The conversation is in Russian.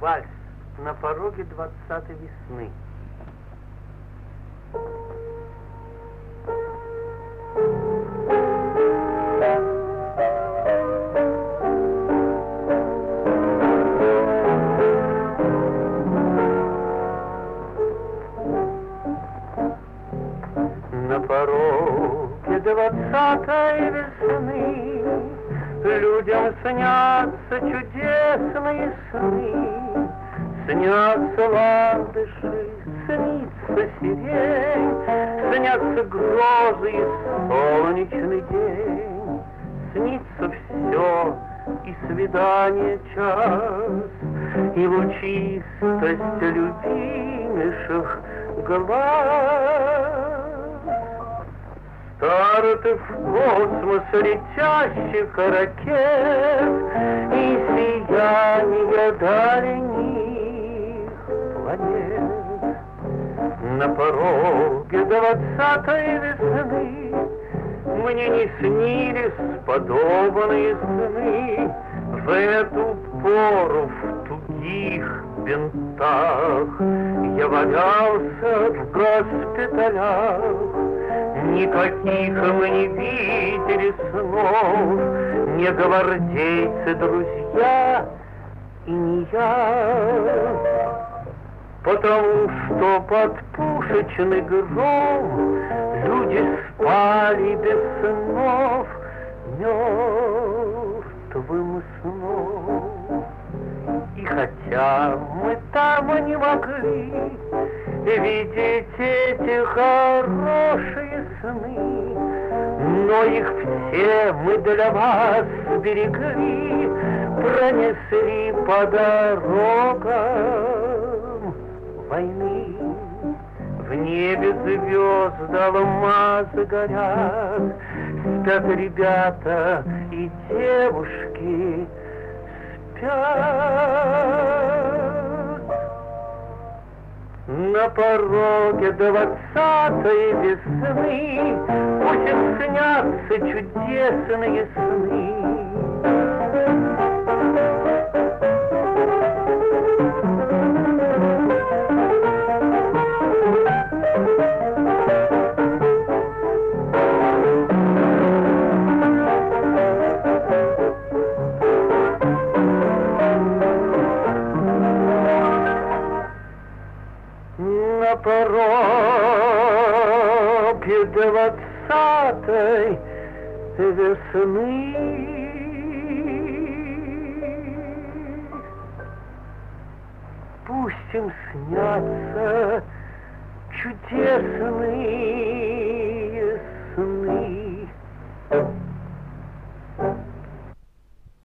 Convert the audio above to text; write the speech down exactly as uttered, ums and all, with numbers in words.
Вальс на пороге двадцатой весны. На пороге двадцатой весны людям снятся чудесные сны. Снятся ландыши, снится сирень, снятся грозы и солнечный день. Снится все, и свидание час, и лучистость любимейших глаз. Старты в космос летящих ракет и сияние дальних планет. На пороге двадцатой весны мне не снились подобные сны. В эту пору в тугих бинтах я валялся в госпиталях. Никаких мы не видели снов, не гвардейцы, друзья, и не я. Потому что под пушечный гром люди спали без снов мертвым сном. И хотя мы там не могли видеть эти хорошие сны, но их все мы для вас берегли, пронесли по дорогам войны. В небе звезды алмазы горят, спят ребята и девушки спят. На пороге двадцатой весны пусть им снятся чудесные сны. На пороге двадцатой весны пусть им снятся чудесные сны.